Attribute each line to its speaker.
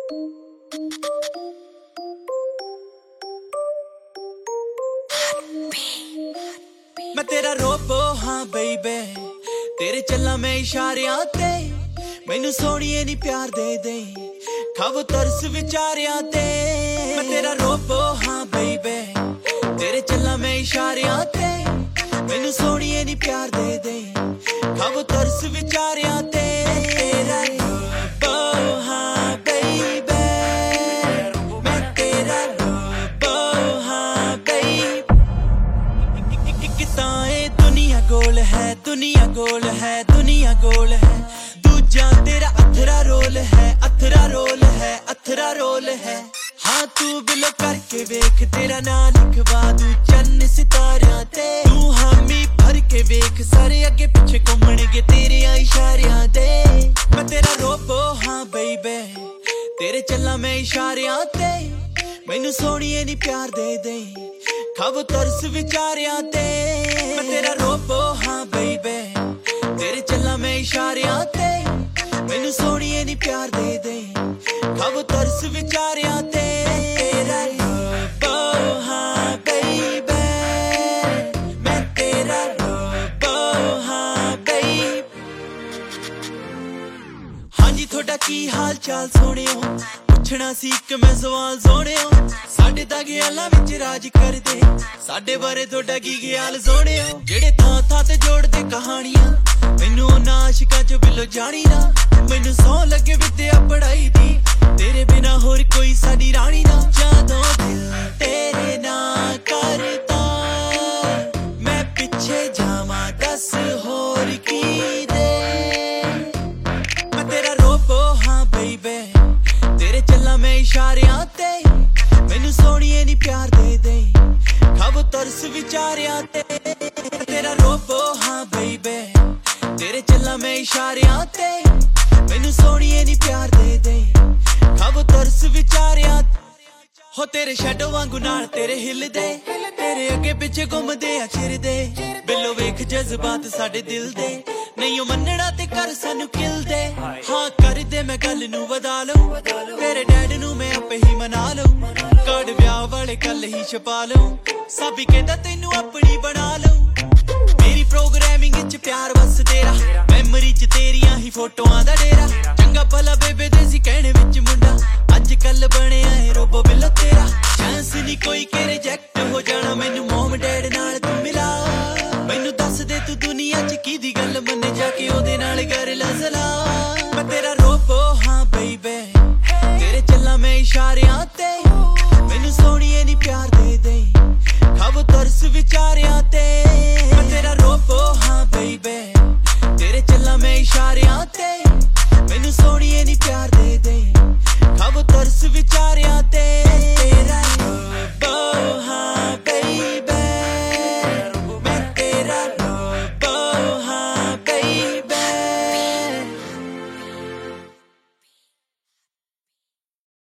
Speaker 1: मैं तेरा रोबो हाँ बेबे, तेरे चला मैं इशारियां ते, मैनू सोनिए नी प्यार दे दे, खावो तरस विचारियां ते। मैं तेरा रोबो हाँ बेबे, तेरे चला मैं इशारियां ते, मैनू सोनिए नी प्यार दे दे, खावो तरस विचारियां ते। तेरा रोबो हाँ बेबे, मैं तेरा रोबो हाँ बेबे। किताए दुनिया गोल है, दुनिया गोल है, दुनिया गोल है, दूजा तेरा अथरा रोल है, अथरा रोल है, अथरा रोल है। हाँ तू बिलो करके वेख, तेरा ना लिखवा दूं चन्न सितारियां ते। तू हामी भर के वेख, सारे अगे पिछे घूमणगे तेरे इशारियां दे। मैं तेरा रोबो हाँ बेबे, तेरे चला मैं इशारियां ते, मैनू सोनिए नी प्यार दे दे, खावो तरस विचारियां ते। मैं तेरा रोबो हाँ बेबे, तेरे चला मैं इशारियां ते, मैनू सोनिए नी प्यार दे दे, खावो तरस विचारियां ते। तेरा रोबो हाँ बेबे, मैं तेरा रोबो हाँ बेबे। हाँ जी थोड़ा की हाल चाल सोनियो, पुछना सी कि मैं सवाल सोनियो, साडे दा ख्यालां विच राज करदे, साडे बारे थोड़ा की ख्याल सोनियो। जेड़े थां थां ते जोड़दे कहानियां, मैनू उन्हां आशिकां च बिलो जानी ना, मैनू सौ लगे विद्या पढ़ाई दी, तेरे बिना होर कोई साडी रानी ना। जादों दिल तेरे ना करदा, मैं पिछे जावां दस होर की दे। मैं तेरा रोबो हाँ बेबे, तेरे चला मैं इशारियां ते, मैनू सोनिए नी प्यार दे दे, खावो तरस विचारियां ते। तेरा रोबो हाँ बेबे, तेरे चला मैं इशारियां ते, मैनू सोनिए नी प्यार दे दे, खावो तरस विचारियां। हो तेरे शैडो वांगू नाल तेरे हिलदे, तेरे अगे पिछे घुमदे आ चिरदे, बिलो वेख जज्बात साडे दिल दे, नहीं मनना ते कर सानू किलदे। हाँ कर दे मैं गल नू वधा लूं, तेरे डैड नू मैं आपे ही मना लूं, कार्ड ब्याह वाले कल ही छपा लूं, साबी कहंदा तैनू अपनी बना लूं। मेरी प्रोग्रामिंग च प्यार बस तेरा, मैमरी च तेरियां ही फोटोआं दा डेरा, चंगा भला बेबे देसी कहने विच मुंडा, अज कल बनिया